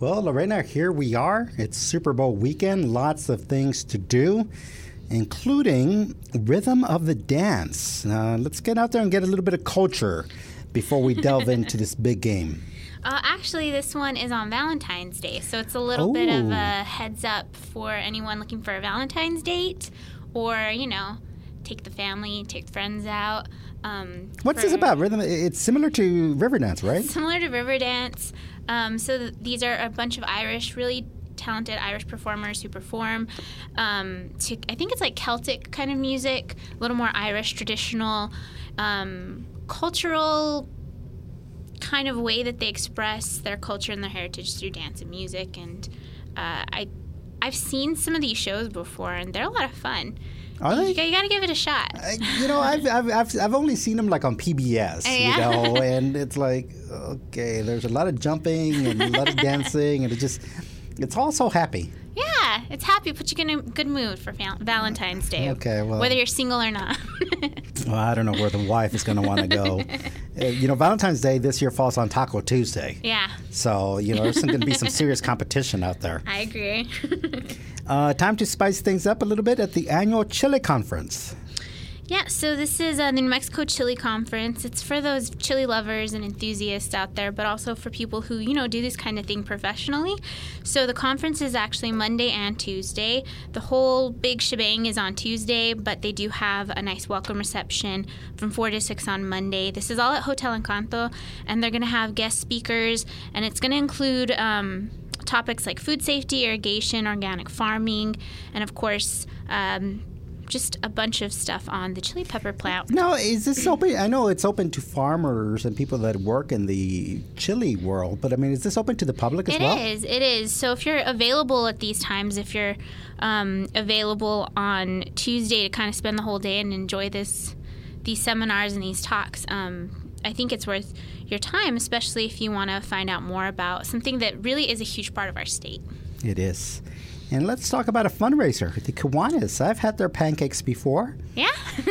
Well, Lorena, here we are. It's Super Bowl weekend. Lots of things to do, including Rhythm of the Dance. Let's get out there and get a little bit of culture before we delve into this big game. Actually, this one is on Valentine's Day, so it's a little bit of a heads up for anyone looking for a Valentine's date or, take the family, take friends out. What's this about? Rhythm? It's similar to Riverdance, right? Similar to Riverdance. These are a bunch of really talented Irish performers who perform to, I think it's like Celtic kind of music, a little more Irish traditional, cultural kind of way that they express their culture and their heritage through dance and music. And I've seen some of these shows before, and they're a lot of fun. Are they? You got to give it a shot. I've only seen them like on PBS, and it's like, okay, there's a lot of jumping and a lot of dancing, and it's all so happy. Yeah, it's happy. Put you in a good mood for Valentine's Day. Okay, well, whether you're single or not. Well, I don't know where the wife is going to want to go. Valentine's Day this year falls on Taco Tuesday. Yeah. So, there's going to be some serious competition out there. I agree. Time to spice things up a little bit at the annual Chili Conference. Yeah, so this is the New Mexico Chili Conference. It's for those chili lovers and enthusiasts out there, but also for people who, do this kind of thing professionally. So the conference is actually Monday and Tuesday. The whole big shebang is on Tuesday, but they do have a nice welcome reception from 4 to 6 on Monday. This is all at Hotel Encanto, and they're going to have guest speakers, and it's going to include topics like food safety, irrigation, organic farming, and of course, just a bunch of stuff on the chili pepper plant. Now, is this open? I know it's open to farmers and people that work in the chili world, but is this open to the public as well? It is. So if you're available at these times, if you're available on Tuesday to kind of spend the whole day and enjoy these seminars and these talks, I think it's worth your time, especially if you want to find out more about something that really is a huge part of our state. It is. And let's talk about a fundraiser, the Kiwanis. I've had their pancakes before. Yeah.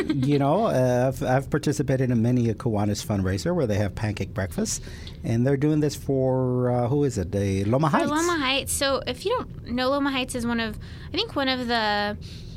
I've participated in many a Kiwanis fundraiser where they have pancake breakfast. And they're doing this for, who is it? The Loma Heights. Loma Heights. So if you don't know, Loma Heights is one of the,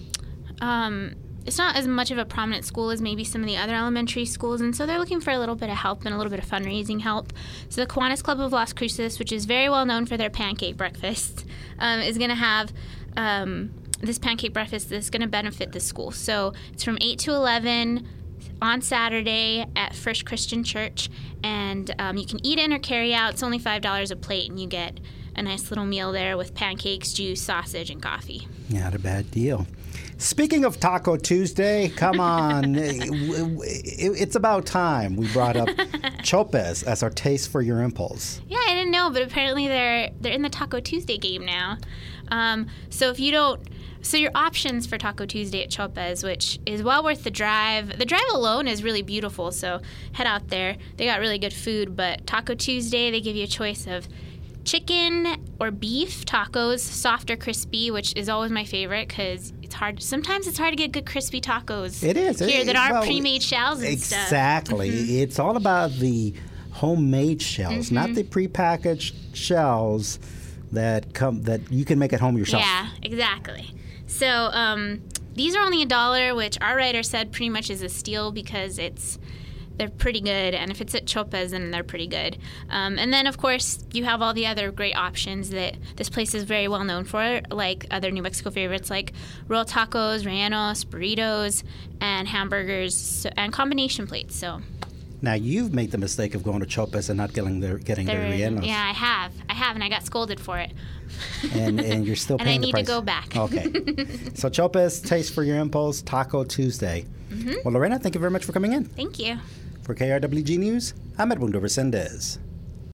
it's not as much of a prominent school as maybe some of the other elementary schools, and so they're looking for a little bit of help and a little bit of fundraising help. So the Kiwanis Club of Las Cruces, which is very well known for their pancake breakfast, is going to have this pancake breakfast that's going to benefit the school. So it's from 8 to 11 on Saturday at First Christian Church, and you can eat in or carry out. It's only $5 a plate, and you get a nice little meal there with pancakes, juice, sausage, and coffee. Not a bad deal. Speaking of Taco Tuesday, come on. It's about time we brought up Chopez as our taste for your impulse. Yeah, I didn't know, but apparently they're in the Taco Tuesday game now. So your options for Taco Tuesday at Chopez, which is well worth the drive. The drive alone is really beautiful, so head out there. They got really good food, but Taco Tuesday, they give you a choice of chicken or beef tacos, soft or crispy, which is always my favorite because sometimes it's hard to get good crispy tacos. It is. That aren't pre-made shells and stuff. Exactly. Mm-hmm. It's all about the homemade shells, not the prepackaged shells that you can make at home yourself. Yeah, exactly. So these are only $1, which our writer said pretty much is a steal because they're pretty good, and if it's at Chopez, then they're pretty good. And then, of course, you have all the other great options that this place is very well known for, like other New Mexico favorites like roll tacos, rellenos, burritos, and hamburgers, and combination plates. So now, you've made the mistake of going to Chopez and not getting their rellenos. Yeah, I have, and I got scolded for it. And you're still paying the price. And I need to go back. Okay. So Chopez, taste for your impulse, Taco Tuesday. Mm-hmm. Well, Lorena, thank you very much for coming in. Thank you. For KRWG News, I'm Edmundo Resendez.